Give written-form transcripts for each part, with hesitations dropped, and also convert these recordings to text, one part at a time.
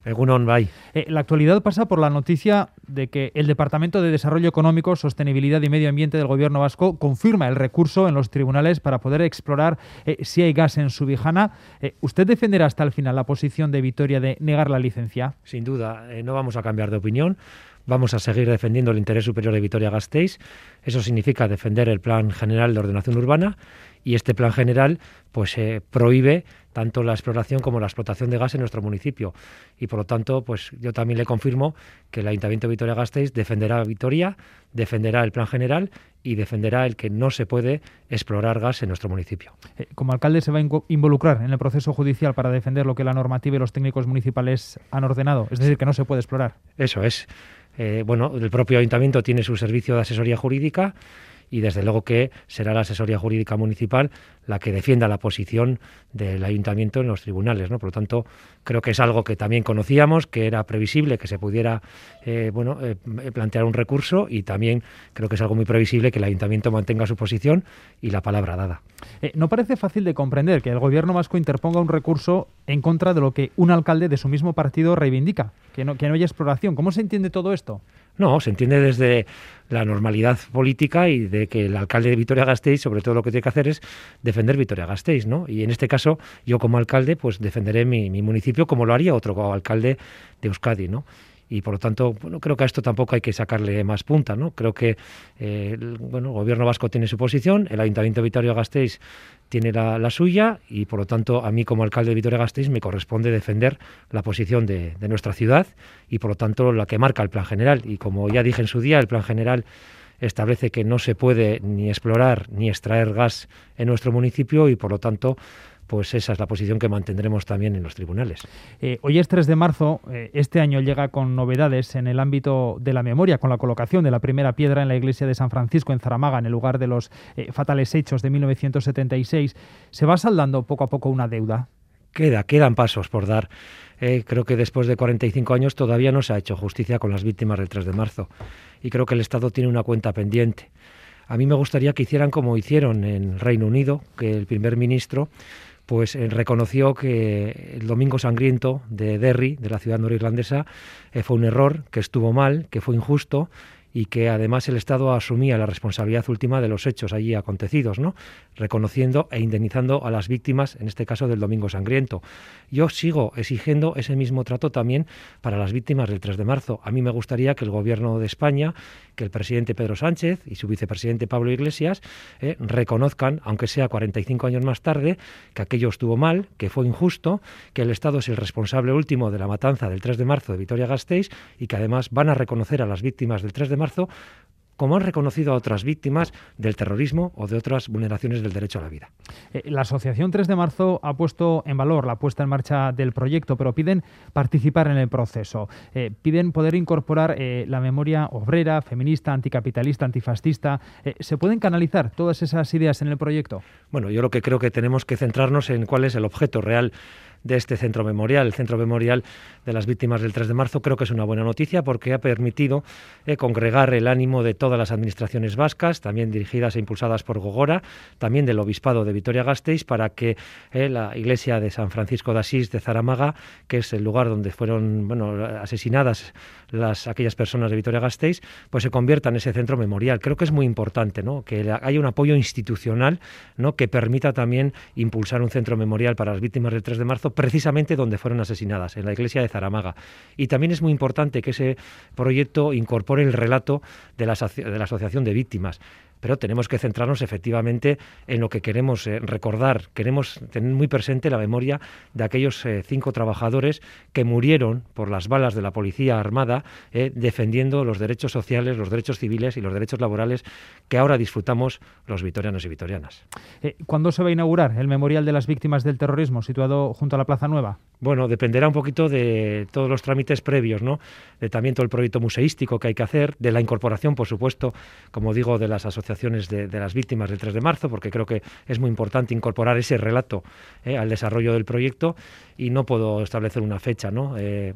Egunon, bai. La actualidad pasa por la noticia de que el Departamento de Desarrollo Económico, Sostenibilidad y Medio Ambiente del Gobierno vasco confirma el recurso en los tribunales para poder explorar si hay gas en Subijana. ¿Usted defenderá hasta el final la posición de Vitoria de negar la licencia? Sin duda, no vamos a cambiar de opinión. Vamos a seguir defendiendo el interés superior de Vitoria-Gasteiz. Eso significa defender el Plan General de Ordenación Urbana, y este Plan General pues prohíbe tanto la exploración como la explotación de gas en nuestro municipio. Y por lo tanto, pues yo también le confirmo que el Ayuntamiento de Vitoria-Gasteiz defenderá a Vitoria, defenderá el Plan General y defenderá el que no se puede explorar gas en nuestro municipio. Como alcalde, ¿se va a involucrar en el proceso judicial para defender lo que la normativa y los técnicos municipales han ordenado? Es decir, que no se puede explorar. Eso es. El propio Ayuntamiento tiene su servicio de asesoría jurídica, y desde luego que será la asesoría jurídica municipal la que defienda la posición del Ayuntamiento en los tribunales, ¿no? Por lo tanto, creo que es algo que también conocíamos, que era previsible que se pudiera plantear un recurso, y también creo que es algo muy previsible que el Ayuntamiento mantenga su posición y la palabra dada. No parece fácil de comprender que el Gobierno vasco interponga un recurso en contra de lo que un alcalde de su mismo partido reivindica, que no haya exploración. ¿Cómo se entiende todo esto? No, se entiende desde la normalidad política y de que el alcalde de Vitoria-Gasteiz, sobre todo lo que tiene que hacer es defender Vitoria-Gasteiz, ¿no? Y en este caso, yo como alcalde, pues defenderé mi municipio como lo haría otro alcalde de Euskadi, ¿no? Y por lo tanto, creo que a esto tampoco hay que sacarle más punta, ¿no? Creo que el Gobierno vasco tiene su posición, el Ayuntamiento de Vitoria-Gasteiz tiene la suya, y por lo tanto a mí como alcalde de Vitoria-Gasteiz me corresponde defender la posición de nuestra ciudad, y por lo tanto la que marca el Plan General. Y como ya dije en su día, el Plan General establece que no se puede ni explorar ni extraer gas en nuestro municipio, y por lo tanto pues esa es la posición que mantendremos también en los tribunales. Hoy es 3 de marzo, este año llega con novedades en el ámbito de la memoria, con la colocación de la primera piedra en la iglesia de San Francisco en Zaramaga, en el lugar de los fatales hechos de 1976. ¿Se va saldando poco a poco una deuda? Quedan pasos por dar. Creo que después de 45 años todavía no se ha hecho justicia con las víctimas del 3 de marzo, y creo que el Estado tiene una cuenta pendiente. A mí me gustaría que hicieran como hicieron en Reino Unido, que el primer ministro pues reconoció que el Domingo Sangriento de Derry, de la ciudad norirlandesa, fue un error, que estuvo mal, que fue injusto, y que además el Estado asumía la responsabilidad última de los hechos allí acontecidos, ¿no? Reconociendo e indemnizando a las víctimas, en este caso del Domingo Sangriento. Yo sigo exigiendo ese mismo trato también para las víctimas del 3 de marzo. A mí me gustaría que el Gobierno de España, que el presidente Pedro Sánchez y su vicepresidente Pablo Iglesias reconozcan, aunque sea 45 años más tarde, que aquello estuvo mal, que fue injusto, que el Estado es el responsable último de la matanza del 3 de marzo de Vitoria-Gasteiz, y que además van a reconocer a las víctimas del 3 de marzo como han reconocido a otras víctimas del terrorismo o de otras vulneraciones del derecho a la vida. La Asociación 3 de marzo ha puesto en valor la puesta en marcha del proyecto, pero piden participar en el proceso. Piden poder incorporar la memoria obrera, feminista, anticapitalista, antifascista. ¿Se pueden canalizar todas esas ideas en el proyecto? Bueno, yo lo que creo que tenemos que centrarnos en cuál es el objeto real de este centro memorial. El centro memorial de las víctimas del 3 de marzo creo que es una buena noticia, porque ha permitido congregar el ánimo de todas las administraciones vascas, también dirigidas e impulsadas por Gogora, también del Obispado de Vitoria-Gasteiz, para que la iglesia de San Francisco de Asís de Zaramaga, que es el lugar donde fueron asesinadas aquellas personas de Vitoria-Gasteiz, pues se convierta en ese centro memorial. Creo que es muy importante, ¿no?, que haya un apoyo institucional, ¿no?, que permita también impulsar un centro memorial para las víctimas del 3 de marzo, precisamente donde fueron asesinadas, en la iglesia de Zaramaga. Y también es muy importante que ese proyecto incorpore el relato de la Asociación de Víctimas. Pero tenemos que centrarnos efectivamente en lo que queremos recordar. Queremos tener muy presente la memoria de aquellos 5 trabajadores que murieron por las balas de la policía armada defendiendo los derechos sociales, los derechos civiles y los derechos laborales que ahora disfrutamos los vitorianos y vitorianas. ¿Cuándo se va a inaugurar el Memorial de las Víctimas del Terrorismo, situado junto a la Plaza Nueva? Bueno, dependerá un poquito de todos los trámites previos, ¿no?, de también todo el proyecto museístico que hay que hacer, de la incorporación, por supuesto, como digo, de las asociaciones asociaciones de las víctimas del 3 de marzo, porque creo que es muy importante incorporar ese relato al desarrollo del proyecto, y no puedo establecer una fecha, ¿no?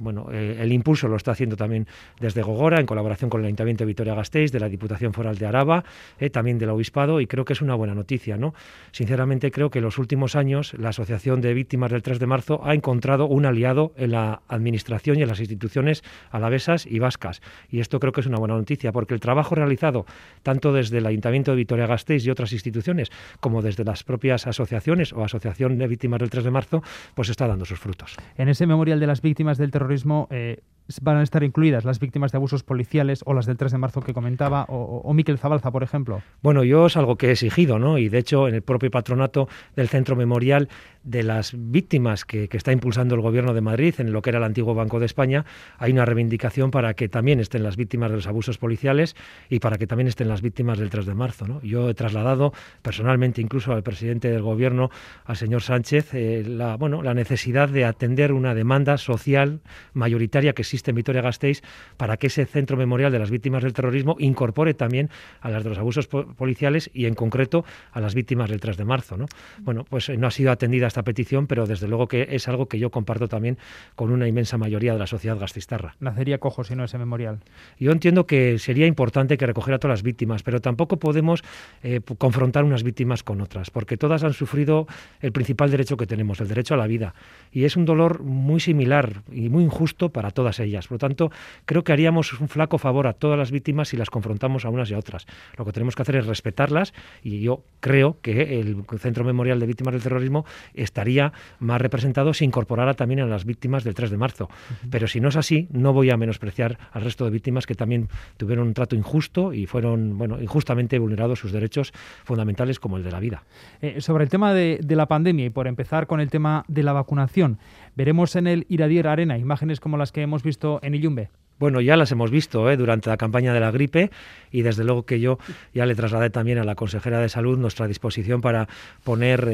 El impulso lo está haciendo también desde Gogora, en colaboración con el Ayuntamiento de Vitoria-Gasteiz, de la Diputación Foral de Araba, también del Obispado, y creo que es una buena noticia, ¿no? Sinceramente creo que en los últimos años la Asociación de Víctimas del 3 de marzo ha encontrado un aliado en la administración y en las instituciones alavesas y vascas, y esto creo que es una buena noticia, porque el trabajo realizado tanto desde el Ayuntamiento de Vitoria-Gasteiz y otras instituciones, como desde las propias asociaciones o Asociación de Víctimas del 3 de marzo, pues está dando sus frutos. En ese memorial de las víctimas del terrorismo van a estar incluidas las víctimas de abusos policiales o las del 3 de marzo que comentaba, o Miquel Zabalza, por ejemplo. Bueno, yo es algo que he exigido, ¿no? Y de hecho, en el propio patronato del Centro Memorial de las víctimas que está impulsando el Gobierno de Madrid, en lo que era el antiguo Banco de España, hay una reivindicación para que también estén las víctimas de los abusos policiales y para que también estén las víctimas del 3 de marzo, ¿no? Yo he trasladado personalmente, incluso al presidente del Gobierno, al señor Sánchez, la necesidad de atender una demanda social mayoritaria que existe en Vitoria-Gasteiz para que ese Centro Memorial de las Víctimas del Terrorismo incorpore también a las de los abusos policiales y en concreto a las víctimas del 3 de marzo, ¿no? Bueno, pues no ha sido atendida esta petición, pero desde luego que es algo que yo comparto también con una inmensa mayoría de la sociedad gasteiztarra. Nacería cojo si no ese memorial. Yo entiendo que sería importante que recogiera a todas las víctimas, pero tampoco podemos confrontar unas víctimas con otras, porque todas han sufrido el principal derecho que tenemos, el derecho a la vida, y es un dolor muy similar y muy injusto para todas ellas. Por lo tanto, creo que haríamos un flaco favor a todas las víctimas si las confrontamos a unas y a otras. Lo que tenemos que hacer es respetarlas, y yo creo que el Centro Memorial de Víctimas del Terrorismo estaría más representado si incorporara también a las víctimas del 3 de marzo. Pero si no es así, no voy a menospreciar al resto de víctimas que también tuvieron un trato injusto y fueron injustamente vulnerados sus derechos fundamentales como el de la vida. Sobre el tema de la pandemia, y por empezar con el tema de la vacunación, veremos en el Iradier Arena imágenes como las que hemos visto en Illumbe. Bueno, ya las hemos visto durante la campaña de la gripe, y desde luego que yo ya le trasladé también a la consejera de Salud nuestra disposición para poner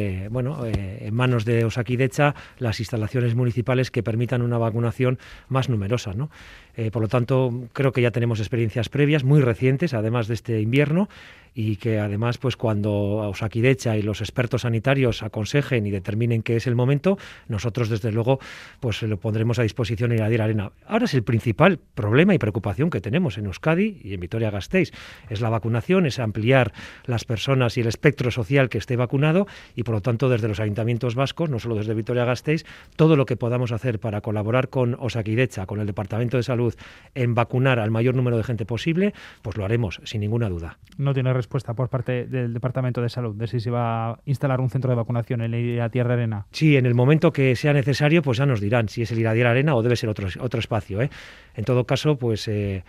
en manos de Osakidetza las instalaciones municipales que permitan una vacunación más numerosa, ¿no? Por lo tanto, creo que ya tenemos experiencias previas muy recientes, además de este invierno, y que además, pues cuando Osakidetza y los expertos sanitarios aconsejen y determinen que es el momento, nosotros desde luego pues lo pondremos a disposición en Iradier Arena. Ahora es el principal problema y preocupación que tenemos en Euskadi y en Vitoria-Gasteiz, es la vacunación, es ampliar las personas y el espectro social que esté vacunado, y por lo tanto desde los ayuntamientos vascos, no solo desde Vitoria-Gasteiz, todo lo que podamos hacer para colaborar con Osakidetza, con el Departamento de Salud, en vacunar al mayor número de gente posible, pues lo haremos sin ninguna duda. No tiene respuesta por parte del Departamento de Salud de si se va a instalar un centro de vacunación en el Iradier Arena. Sí, en el momento que sea necesario, pues ya nos dirán si es el Iradier Arena o debe ser otro espacio, En todo caso, pues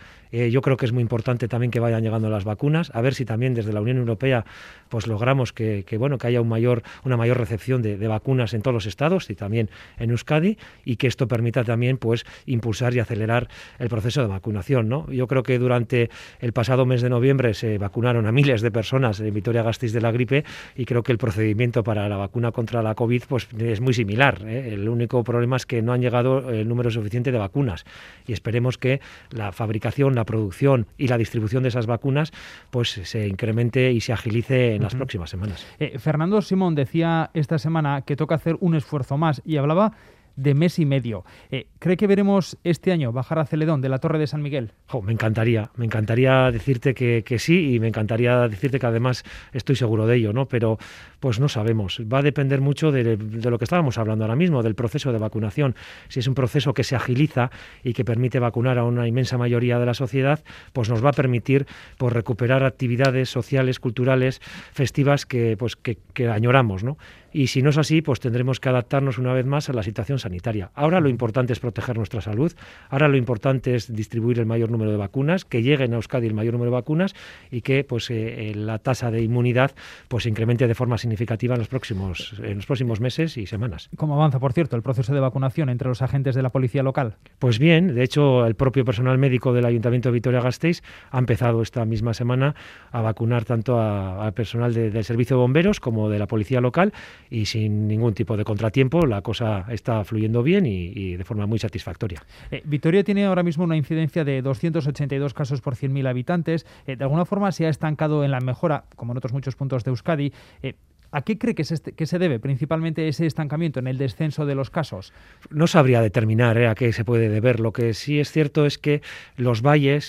yo creo que es muy importante también que vayan llegando las vacunas, a ver si también desde la Unión Europea pues logramos que haya una mayor recepción de vacunas en todos los estados y también en Euskadi, y que esto permita también pues impulsar y acelerar el proceso de vacunación, ¿no? Yo creo que durante el pasado mes de noviembre se vacunaron a miles de personas en Vitoria-Gasteiz de la gripe, y creo que el procedimiento para la vacuna contra la COVID pues es muy similar, El único problema es que no han llegado el número suficiente de vacunas, y esperemos que la fabricación, la producción y la distribución de esas vacunas pues se incremente y se agilice en las próximas semanas. Fernando Simón decía esta semana que toca hacer un esfuerzo más, y hablaba de mes y medio. ¿Cree que veremos este año bajar a Celedón de la Torre de San Miguel? Me encantaría decirte que sí, y me encantaría decirte que además estoy seguro de ello, ¿no? Pero pues no sabemos. Va a depender mucho de lo que estábamos hablando ahora mismo, del proceso de vacunación. Si es un proceso que se agiliza y que permite vacunar a una inmensa mayoría de la sociedad, pues nos va a permitir pues recuperar actividades sociales, culturales, festivas que añoramos, ¿no? Y si no es así, pues tendremos que adaptarnos una vez más a la situación sanitaria. Ahora lo importante es proteger nuestra salud, ahora lo importante es distribuir el mayor número de vacunas, que lleguen a Euskadi el mayor número de vacunas, y que pues la tasa de inmunidad pues incremente de forma significativa en los próximos meses y semanas. ¿Cómo avanza, por cierto, el proceso de vacunación entre los agentes de la policía local? Pues bien, de hecho el propio personal médico del Ayuntamiento de Vitoria-Gasteiz ha empezado esta misma semana a vacunar tanto al personal del Servicio de Bomberos como de la policía local, y sin ningún tipo de contratiempo la cosa está fluyendo bien y de forma muy satisfactoria. Vitoria tiene ahora mismo una incidencia de 282 casos por 100.000 habitantes. De alguna forma se ha estancado en la mejora, como en otros muchos puntos de Euskadi. ¿A qué cree que se debe principalmente ese estancamiento en el descenso de los casos? No sabría determinar a qué se puede deber. Lo que sí es cierto es que los valles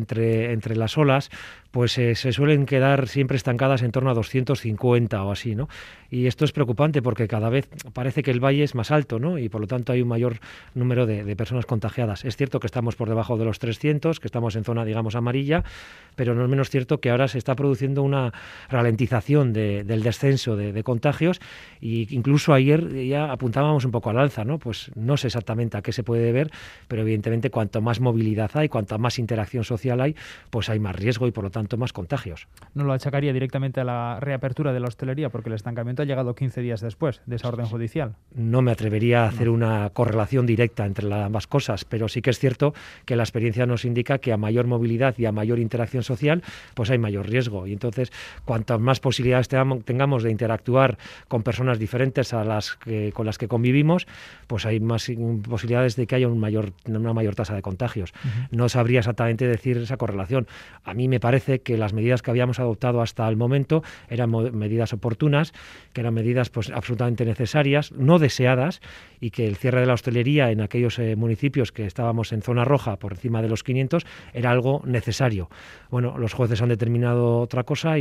entre las olas pues se suelen quedar siempre estancadas en torno a 250 o así, ¿no? Y esto es preocupante porque cada vez parece que el valle es más alto, ¿no? Y por lo tanto hay un mayor número de personas contagiadas. Es cierto que estamos por debajo de los 300, que estamos en zona, digamos, amarilla, pero no es menos cierto que ahora se está produciendo una ralentización del descenso de contagios, y incluso ayer ya apuntábamos un poco al alza, ¿no? Pues no sé exactamente a qué se puede deber, pero evidentemente cuanto más movilidad hay, cuanta más interacción social hay, pues hay más riesgo y por lo tanto más contagios. No lo achacaría directamente a la reapertura de la hostelería, porque el estancamiento ha llegado 15 días después de esa orden judicial. No me atrevería a hacer una correlación directa entre ambas cosas, pero sí que es cierto que la experiencia nos indica que a mayor movilidad y a mayor interacción social, pues hay mayor riesgo. Y entonces, cuantas más posibilidades tengamos de interactuar con personas diferentes con las que convivimos, pues hay más posibilidades de que haya una mayor tasa de contagios. No sabría exactamente decir esa correlación. A mí me parece que las medidas que habíamos adoptado hasta el momento eran medidas oportunas, que eran medidas pues absolutamente necesarias, no deseadas, y que el cierre de la hostelería en aquellos municipios que estábamos en zona roja por encima de los 500 era algo necesario. Bueno, los jueces han determinado otra cosa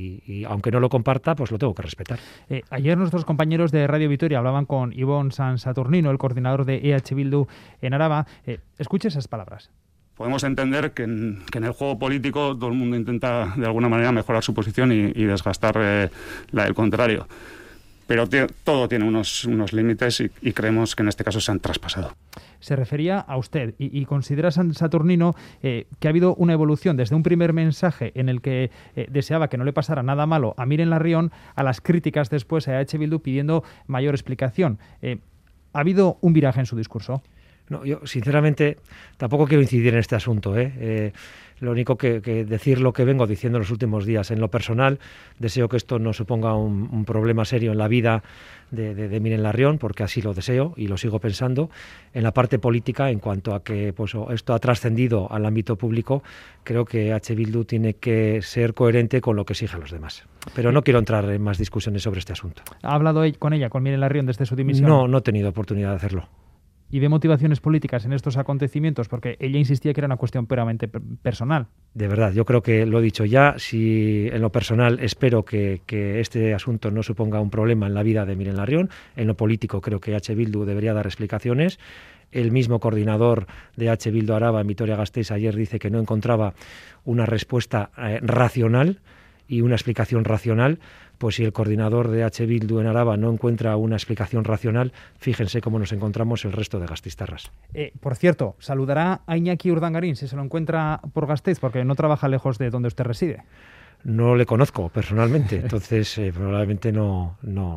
y aunque no lo comparta, pues lo tengo que respetar. Ayer nuestros compañeros de Radio Vitoria hablaban con Ibon San Saturnino, el coordinador de EH Bildu en Araba. Escuche esas palabras. Podemos entender que en el juego político todo el mundo intenta de alguna manera mejorar su posición y desgastar la del contrario. Pero todo tiene unos límites y creemos que en este caso se han traspasado. Se refería a usted y considera San Saturnino que ha habido una evolución desde un primer mensaje en el que deseaba que no le pasara nada malo a Miren Larrión, a las críticas después a EH Bildu pidiendo mayor explicación. ¿Ha habido un viraje en su discurso? No, yo sinceramente tampoco quiero incidir en este asunto. Lo único que decir lo que vengo diciendo en los últimos días. En lo personal, deseo que esto no suponga un problema serio en la vida de Miren Larrión, porque así lo deseo y lo sigo pensando. En la parte política, en cuanto a que pues, esto ha trascendido al ámbito público, creo que H. Bildu tiene que ser coherente con lo que exige a los demás. Pero no quiero entrar en más discusiones sobre este asunto. ¿Ha hablado con Miren Larrión, desde su dimisión? No he tenido oportunidad de hacerlo. ¿Y ve motivaciones políticas en estos acontecimientos? Porque ella insistía que era una cuestión puramente personal. De verdad, yo creo que lo he dicho ya. Si en lo personal espero que este asunto no suponga un problema en la vida de Miren Larrión, en lo político creo que H. Bildu debería dar explicaciones. El mismo coordinador de H. Bildu Araba en Vitoria-Gasteiz ayer dice que no encontraba una respuesta racional y una explicación racional. Pues si el coordinador de H. Bildu en Araba no encuentra una explicación racional, fíjense cómo nos encontramos el resto de gasteiztarras. Por cierto, ¿saludará a Iñaki Urdangarín si se lo encuentra por Gasteiz? Porque no trabaja lejos de donde usted reside. No le conozco personalmente, entonces probablemente no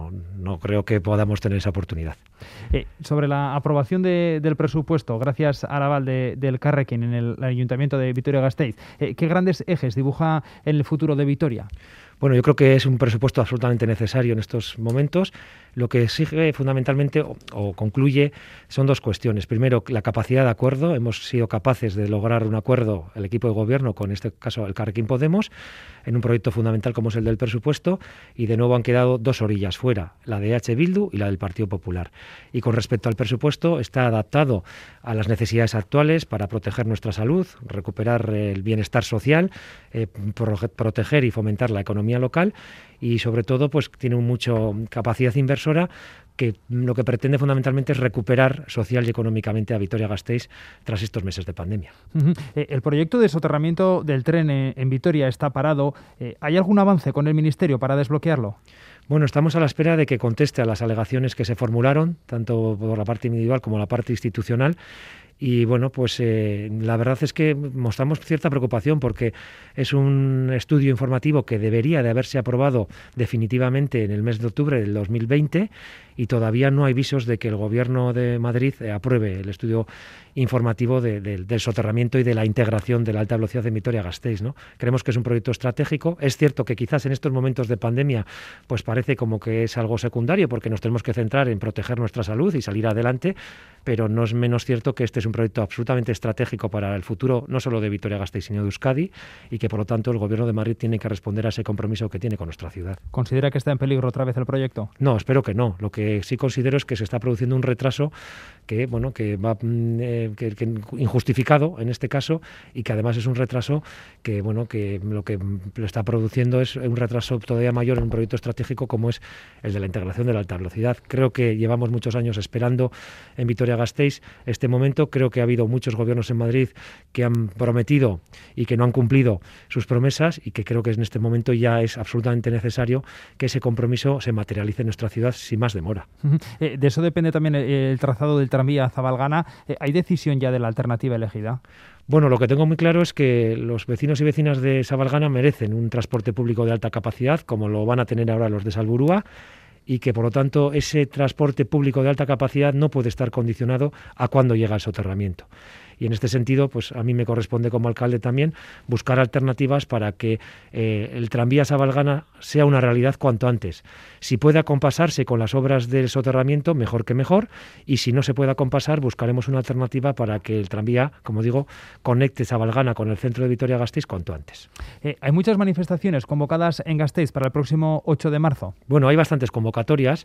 creo que podamos tener esa oportunidad. Sobre la aprobación del presupuesto, gracias al aval del Carrequín en el Ayuntamiento de Vitoria-Gasteiz, ¿qué grandes ejes dibuja en el futuro de Vitoria? Bueno, yo creo que es un presupuesto absolutamente necesario en estos momentos. Lo que exige fundamentalmente o concluye son dos cuestiones. Primero, la capacidad de acuerdo. Hemos sido capaces de lograr un acuerdo, el equipo de gobierno, con este caso el Carrequín Podemos, en un proyecto fundamental como es el del presupuesto, y de nuevo han quedado dos orillas fuera, la de H. Bildu y la del Partido Popular. Y con respecto al presupuesto, está adaptado a las necesidades actuales para proteger nuestra salud, recuperar el bienestar social, proteger y fomentar la economía local, y sobre todo pues tiene mucha capacidad inversora que lo que pretende fundamentalmente es recuperar social y económicamente a Vitoria-Gasteiz tras estos meses de pandemia. El proyecto de soterramiento del tren en Vitoria está parado. ¿Hay algún avance con el Ministerio para desbloquearlo? Bueno, estamos a la espera de que conteste a las alegaciones que se formularon, tanto por la parte individual como la parte institucional, Y bueno, pues la verdad es que mostramos cierta preocupación porque es un estudio informativo que debería de haberse aprobado definitivamente en el mes de octubre del 2020 y todavía no hay visos de que el Gobierno de Madrid apruebe el estudio informativo del soterramiento y de la integración de la alta velocidad en Vitoria-Gasteiz, ¿no? Creemos que es un proyecto estratégico. Es cierto que quizás en estos momentos de pandemia pues parece como que es algo secundario porque nos tenemos que centrar en proteger nuestra salud y salir adelante, pero no es menos cierto que este es un proyecto absolutamente estratégico para el futuro no solo de Vitoria-Gasteiz sino de Euskadi y que por lo tanto el Gobierno de Madrid tiene que responder a ese compromiso que tiene con nuestra ciudad. ¿Considera que está en peligro otra vez el proyecto? No, espero que no. Lo que sí considero es que se está produciendo un retraso que va que injustificado en este caso y que además es un retraso que lo que lo está produciendo es un retraso todavía mayor en un proyecto estratégico como es el de la integración de la alta velocidad. Creo que llevamos muchos años esperando en Vitoria-Gasteiz este momento. Creo que ha habido muchos gobiernos en Madrid que han prometido y que no han cumplido sus promesas y que creo que en este momento ya es absolutamente necesario que ese compromiso se materialice en nuestra ciudad sin más demora. De eso depende también el trazado del tranvía Zabalgana. ¿Hay decisión ya de la alternativa elegida? Bueno, lo que tengo muy claro es que los vecinos y vecinas de Zabalgana merecen un transporte público de alta capacidad, como lo van a tener ahora los de Salburua, y que, por lo tanto, ese transporte público de alta capacidad no puede estar condicionado a cuándo llega el soterramiento. Y en este sentido, pues a mí me corresponde como alcalde también buscar alternativas para que el tranvía Zabalgana sea una realidad cuanto antes. Si puede acompasarse con las obras del soterramiento, mejor que mejor, y si no se puede acompasar, buscaremos una alternativa para que el tranvía, como digo, conecte Zabalgana con el centro de Vitoria-Gasteiz cuanto antes. ¿Hay muchas manifestaciones convocadas en Gasteiz para el próximo 8 de marzo? Bueno, hay bastantes convocatorias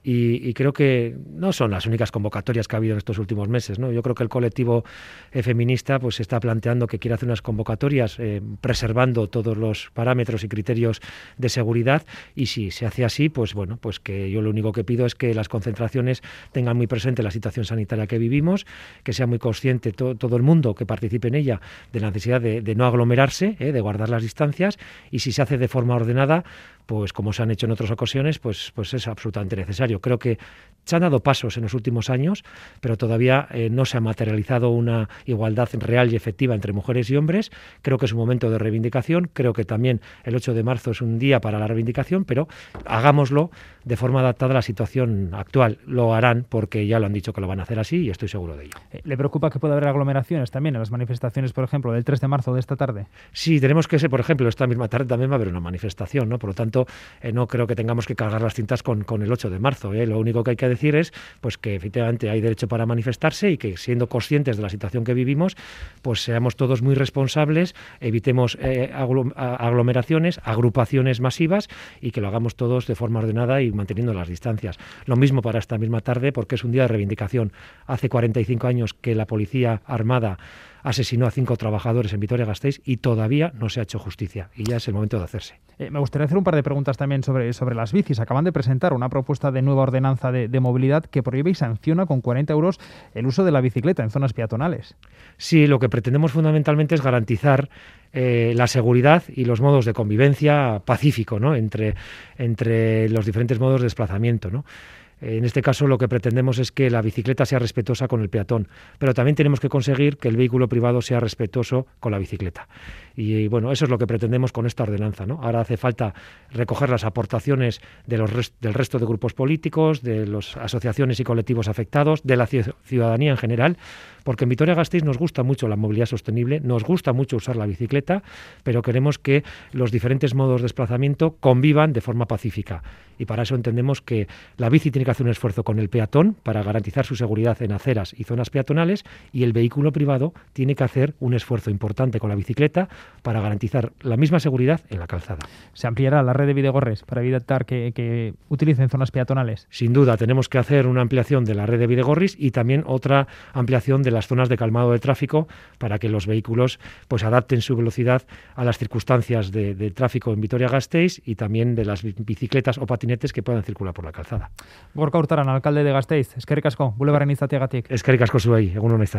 y creo que no son las únicas convocatorias que ha habido en estos últimos meses, ¿no? Yo creo que el colectivo feminista pues está planteando que quiere hacer unas convocatorias preservando todos los parámetros y criterios de seguridad y si se hace así, pues bueno, pues que yo lo único que pido es que las concentraciones tengan muy presente la situación sanitaria que vivimos, que sea muy consciente todo el mundo que participe en ella de la necesidad de no aglomerarse, de guardar las distancias y si se hace de forma ordenada, pues como se han hecho en otras ocasiones, pues es absolutamente necesario. Creo que se han dado pasos en los últimos años, pero todavía no se ha materializado una igualdad real y efectiva entre mujeres y hombres. Creo que es un momento de reivindicación. Creo que también el 8 de marzo es un día para la reivindicación, pero hagámoslo de forma adaptada a la situación actual. Lo harán porque ya lo han dicho que lo van a hacer así y estoy seguro de ello. ¿Le preocupa que pueda haber aglomeraciones también en las manifestaciones, por ejemplo, del 3 de marzo de esta tarde? Sí, tenemos que ser, por ejemplo, esta misma tarde también va a haber una manifestación, ¿no? Por lo tanto, no creo que tengamos que cargar las cintas con el 8 de marzo. Lo único que hay que decir es pues que efectivamente hay derecho para manifestarse y que siendo conscientes de la situación que vivimos, pues seamos todos muy responsables, evitemos aglomeraciones, agrupaciones masivas y que lo hagamos todos de forma ordenada y manteniendo las distancias. Lo mismo para esta misma tarde porque es un día de reivindicación. Hace 45 años que la policía armada asesinó a 5 trabajadores en Vitoria-Gasteiz y todavía no se ha hecho justicia y ya es el momento de hacerse. Me gustaría hacer un par de preguntas también sobre las bicis. Acaban de presentar una propuesta de nueva ordenanza de movilidad que prohíbe y sanciona con 40 euros el uso de la bicicleta en zonas peatonales. Sí, lo que pretendemos fundamentalmente es garantizar la seguridad y los modos de convivencia pacífico, ¿no? entre los diferentes modos de desplazamiento, ¿no? En este caso lo que pretendemos es que la bicicleta sea respetuosa con el peatón, pero también tenemos que conseguir que el vehículo privado sea respetuoso con la bicicleta. Y bueno, eso es lo que pretendemos con esta ordenanza, ¿no? Ahora hace falta recoger las aportaciones del resto de grupos políticos, de las asociaciones y colectivos afectados, de la ciudadanía en general, porque en Vitoria-Gasteiz nos gusta mucho la movilidad sostenible, nos gusta mucho usar la bicicleta, pero queremos que los diferentes modos de desplazamiento convivan de forma pacífica. Y para eso entendemos que la bici tiene que hacer un esfuerzo con el peatón para garantizar su seguridad en aceras y zonas peatonales y el vehículo privado tiene que hacer un esfuerzo importante con la bicicleta para garantizar la misma seguridad en la calzada. ¿Se ampliará la red de bidegorris para evitar que utilicen zonas peatonales? Sin duda, tenemos que hacer una ampliación de la red de bidegorris y también otra ampliación de las zonas de calmado de tráfico para que los vehículos pues adapten su velocidad a las circunstancias de tráfico en Vitoria-Gasteiz y también de las bicicletas o patinetes que puedan circular por la calzada. Gorka Urtaran, alcalde de Gasteiz. Eskerrik asko, bulebarren izateagatik. Eskerrik asko zuei, egun on izan.